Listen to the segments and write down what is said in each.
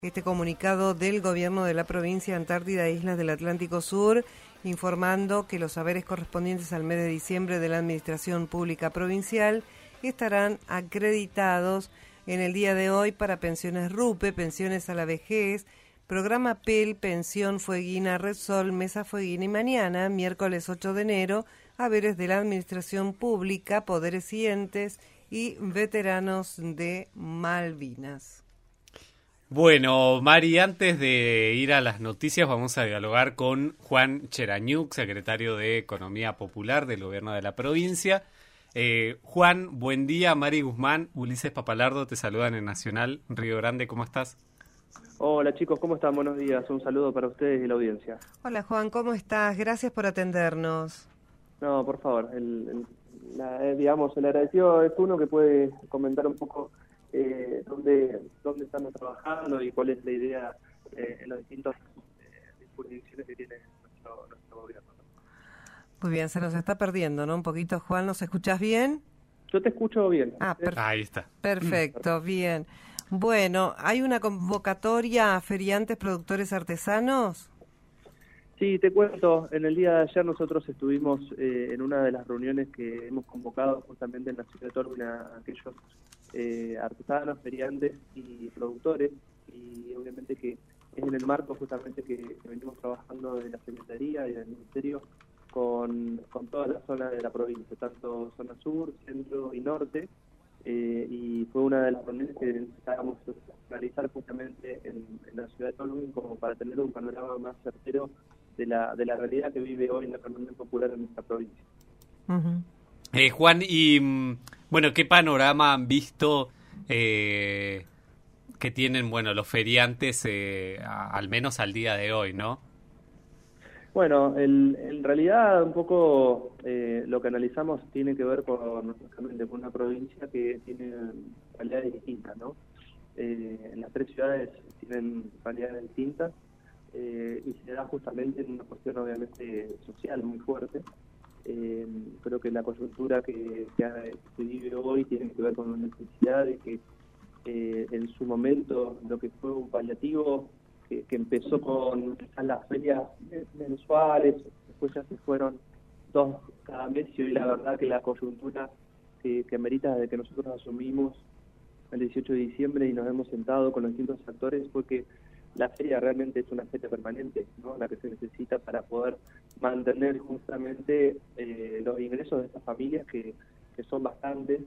Este comunicado del gobierno de la provincia Antártida e Islas del Atlántico Sur, informando que los haberes correspondientes al mes de diciembre de la Administración Pública Provincial estarán acreditados en el día de hoy para pensiones RUPE, pensiones a la vejez, programa PEL, pensión Fueguina, Repsol, Mesa Fueguina y mañana, miércoles 8 de enero, haberes de la Administración Pública, poderes y entes y veteranos de Malvinas. Bueno, Mari, antes de ir a las noticias vamos a dialogar con Juan Cherañuk, secretario de Economía Popular del Gobierno de la provincia. Juan, buen día. Mari Guzmán, Ulises Papalardo te saludan en Nacional Río Grande. ¿Cómo estás? Hola chicos, ¿cómo están? Buenos días. Un saludo para ustedes y la audiencia. Hola Juan, ¿cómo estás? Gracias por atendernos. No, por favor, digamos, el agradecido es uno que puede comentar un poco dónde estamos trabajando y cuál es la idea en las distintas jurisdicciones que tiene nuestro gobierno. Muy bien, se nos está perdiendo, ¿no? Un poquito, Juan, ¿nos escuchás bien? Yo te escucho bien. Ahí está. Perfecto, bien. Bueno, ¿hay una convocatoria a feriantes, productores, artesanos? Sí, te cuento. En el día de ayer nosotros estuvimos en una de las reuniones que hemos convocado justamente en la ciudad de Toruna a aquellos artesanos, feriantes y productores, y obviamente que es en el marco justamente que venimos trabajando de la Secretaría y del Ministerio con toda la zona de la provincia, tanto zona sur, centro y norte, y fue una de las reuniones que necesitábamos realizar justamente en la ciudad de Tolwyn como para tener un panorama más certero de la realidad que vive hoy la economía popular en nuestra provincia. Uh-huh. Juan, y bueno, ¿qué panorama han visto que tienen, bueno, los feriantes al menos al día de hoy, no? Bueno, en realidad un poco lo que analizamos tiene que ver justamente con una provincia que tiene realidades distintas, ¿no? Las tres ciudades tienen realidades distintas y se da justamente en una cuestión obviamente social muy fuerte. Creo que la coyuntura que se vive hoy tiene que ver con una necesidad de que en su momento lo que fue un paliativo que empezó con las ferias mensuales, después ya se fueron 2 cada mes, y hoy la verdad que la coyuntura que amerita desde que nosotros asumimos el 18 de diciembre y nos hemos sentado con los distintos actores fue que la feria realmente es una feria permanente, ¿no? La que se necesita para poder mantener justamente los ingresos de estas familias que son bastantes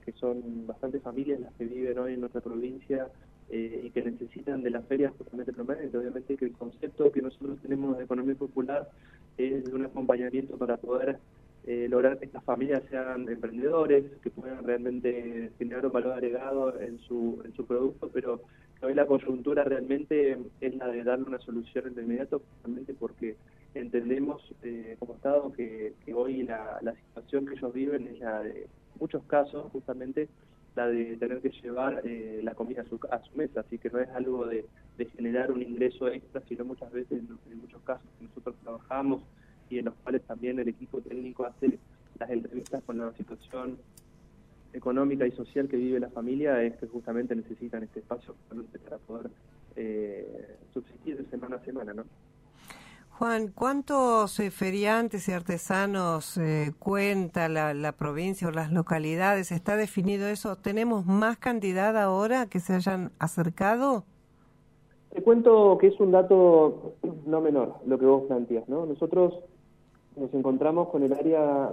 familias las que viven hoy en nuestra provincia y que necesitan de la feria justamente permanente. Obviamente que el concepto que nosotros tenemos de economía popular es de un acompañamiento para poder lograr que estas familias sean emprendedores, que puedan realmente generar un valor agregado en su producto, pero hoy la coyuntura realmente es la de darle una solución de inmediato, justamente porque entendemos como Estado que hoy la situación que ellos viven es la de muchos casos, justamente la de tener que llevar la comida a su mesa, así que no es algo de generar un ingreso extra, sino muchas veces, en muchos casos que nosotros trabajamos y en los cuales también el equipo técnico hace las entrevistas con la situación económica y social que vive la familia, es que justamente necesitan este espacio para poder subsistir de semana a semana, ¿no? Juan, ¿cuántos feriantes y artesanos cuenta la provincia o las localidades? ¿Está definido eso? ¿Tenemos más cantidad ahora que se hayan acercado? Te cuento que es un dato no menor lo que vos planteas, ¿no? Nosotros nos encontramos con el área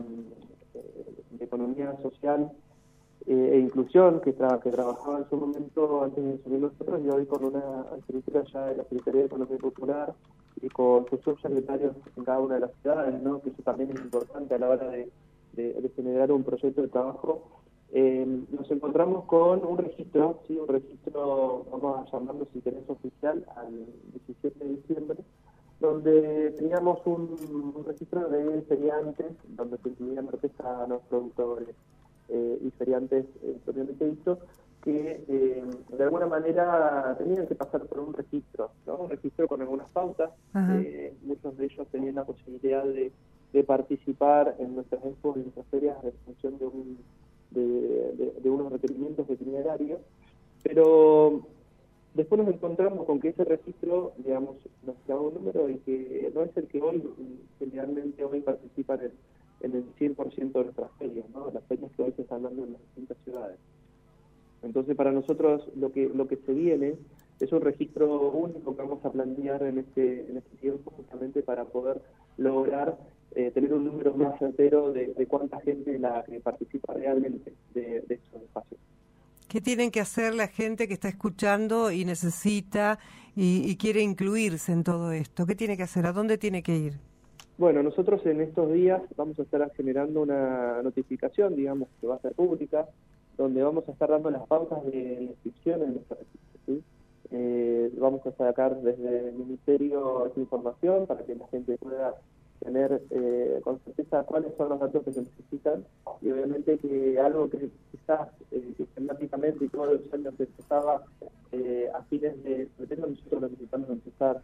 de economía social e inclusión que trabajaba en su momento antes de subir nosotros, y hoy con una estructura ya de la Secretaría de Economía Popular y con sus subsecretarios en cada una de las ciudades, ¿no? Que eso también es importante a la hora de generar un proyecto de trabajo. Nos encontramos con un registro, ¿sí? Un registro, vamos a llamarlo si querés oficial, al 17 de diciembre, donde teníamos un registro de feriantes, donde se incluían artesanos, productores y feriantes propiamente dicho, que de alguna manera tenían que pasar por un registro, ¿no? Un registro con algunas pautas. Muchos de ellos tenían la posibilidad de participar en nuestras expos y nuestras ferias en función de unos requerimientos de itinerario, pero después nos encontramos con que ese registro, digamos, nos da un número y que no es el que hoy, generalmente hoy participan en el 100% de nuestras ferias, ¿no? Las ferias que hoy se están dando en las distintas ciudades. Entonces, para nosotros lo que se viene es un registro único que vamos a plantear en este tiempo, justamente para poder lograr tener un número más certero de cuánta gente la que participa realmente de estos espacios. ¿Qué tienen que hacer la gente que está escuchando y necesita y quiere incluirse en todo esto? ¿Qué tiene que hacer? ¿A dónde tiene que ir? Bueno, nosotros en estos días vamos a estar generando una notificación, digamos, que va a ser pública, donde vamos a estar dando las pautas de inscripción en nuestro registro, ¿sí? Vamos a sacar desde el Ministerio esa información para que la gente pueda tener con certeza cuáles son los datos que se necesitan, y obviamente que algo que quizás sistemáticamente y todos los años se empezaba a fines de septiembre, nosotros necesitamos empezar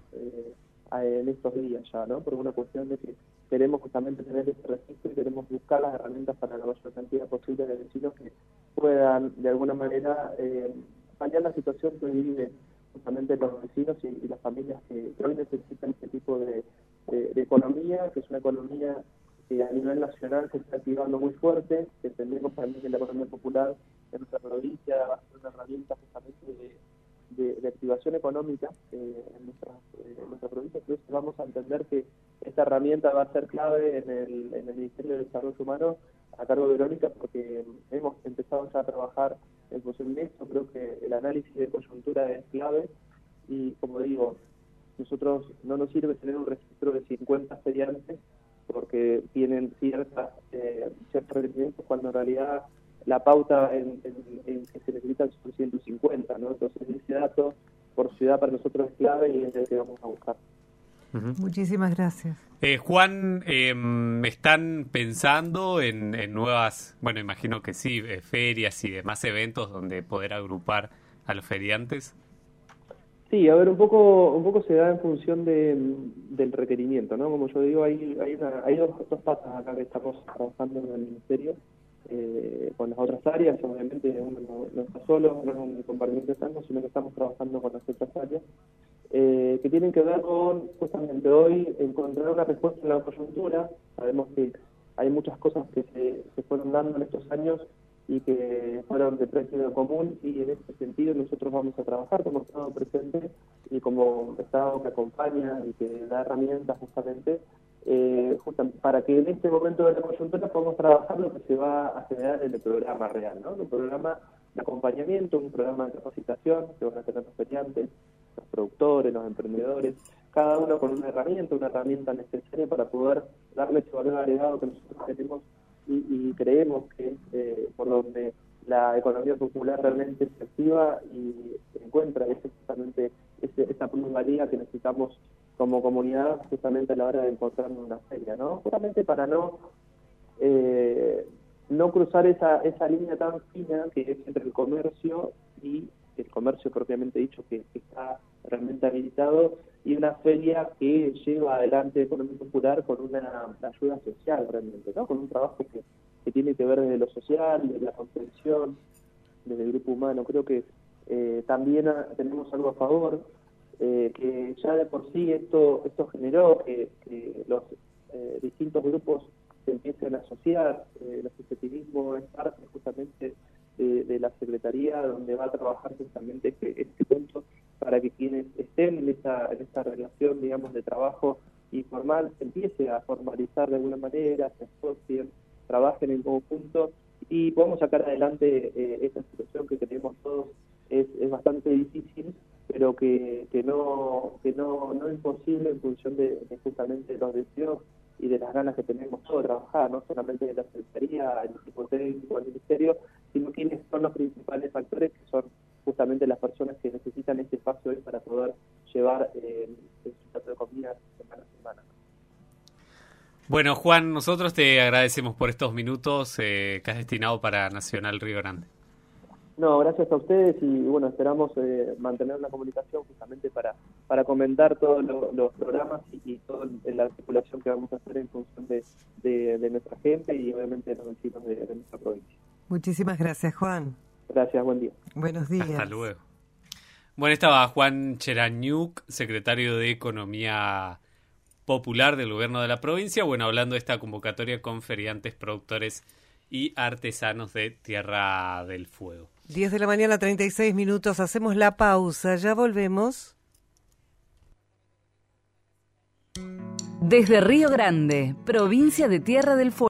en estos días ya, ¿no? Por una cuestión de que queremos justamente tener ese registro y queremos buscar las herramientas para la mayor cantidad posible de vecinos que puedan de alguna manera paliar la situación que viven justamente los vecinos y las familias que hoy necesitan este tipo de economía, que es una economía que a nivel nacional se está activando muy fuerte, que entendemos también que la economía popular en nuestra provincia va a ser una herramienta justamente de activación económica en nuestra provincia. Entonces vamos a entender que esta herramienta va a ser clave en el Ministerio de Desarrollo Humano a cargo de Verónica, porque hemos empezado ya a trabajar en función de esto. Creo que el análisis de coyuntura es clave y, como digo, nosotros no nos sirve tener un registro de 50 feriantes porque tienen ciertos requerimientos, cuando en realidad la pauta en que se necesitan son 150, ¿no? Entonces ese dato por ciudad para nosotros es clave y es el que vamos a buscar. Muchísimas gracias. Juan, ¿están pensando en nuevas, bueno, imagino que sí, ferias y demás eventos donde poder agrupar a los feriantes? Sí, a ver, un poco se da en función del requerimiento, ¿no? Como yo digo, hay dos patas acá que estamos trabajando en el Ministerio, con las otras áreas. Obviamente uno no está solo, no es un compartimiento de tango, sino que estamos trabajando con las otras áreas, que tienen que ver con, justamente hoy, encontrar una respuesta en la coyuntura. Sabemos que hay muchas cosas que se fueron dando en estos años y que fueron de precio común, y en ese sentido nosotros vamos a trabajar como Estado presente y como Estado que acompaña y que da herramientas justamente para que en este momento de la coyuntura podamos trabajar lo que se va a generar en el programa real, ¿no? Un programa de acompañamiento, un programa de capacitación que van a tener los feriantes, los productores, los emprendedores, cada uno con una herramienta necesaria para poder darle ese valor agregado que nosotros tenemos y creemos que es por donde la economía popular realmente se activa y encuentra justamente esa plusvalía que necesitamos como comunidad justamente a la hora de encontrar una feria, ¿no? Justamente para no cruzar esa línea tan fina que es entre el comercio y el comercio propiamente dicho, que está realmente habilitado, y una feria que lleva adelante la economía popular con una ayuda social realmente, ¿no? Con un trabajo que tiene que ver desde lo social, desde la contención, desde el grupo humano. Creo que también tenemos algo a favor, que ya de por sí esto generó que los distintos grupos se empiecen a asociar. El asociativismo es parte justamente de la Secretaría, donde va a trabajar justamente este punto para que quienes estén en esta relación, digamos, de trabajo informal se empiece a formalizar de alguna manera, se asocien, trabajen en conjunto y podamos sacar adelante esta situación que tenemos todos. Es bastante difícil, pero que no es imposible en función de justamente los deseos y de las ganas que tenemos todos de trabajar, no solamente de la Secretaría, el equipo técnico, el Ministerio, sino quienes son los principales factores, que son justamente las personas que necesitan este espacio hoy para poder llevar el plato de comida semana a semana. Bueno, Juan, nosotros te agradecemos por estos minutos que has destinado para Nacional Río Grande. No, gracias a ustedes y bueno, esperamos mantener una comunicación justamente para comentar todos los programas y toda la articulación que vamos a hacer en función de nuestra gente y obviamente de los vecinos de nuestra provincia. Muchísimas gracias, Juan. Gracias, buen día. Buenos días. Hasta luego. Bueno, estaba Juan Cherañuk, secretario de Economía Popular del Gobierno de la provincia, bueno, hablando de esta convocatoria con feriantes, productores y artesanos de Tierra del Fuego. 10 de la mañana, 36 minutos, hacemos la pausa, ya volvemos. Desde Río Grande, provincia de Tierra del Fuego.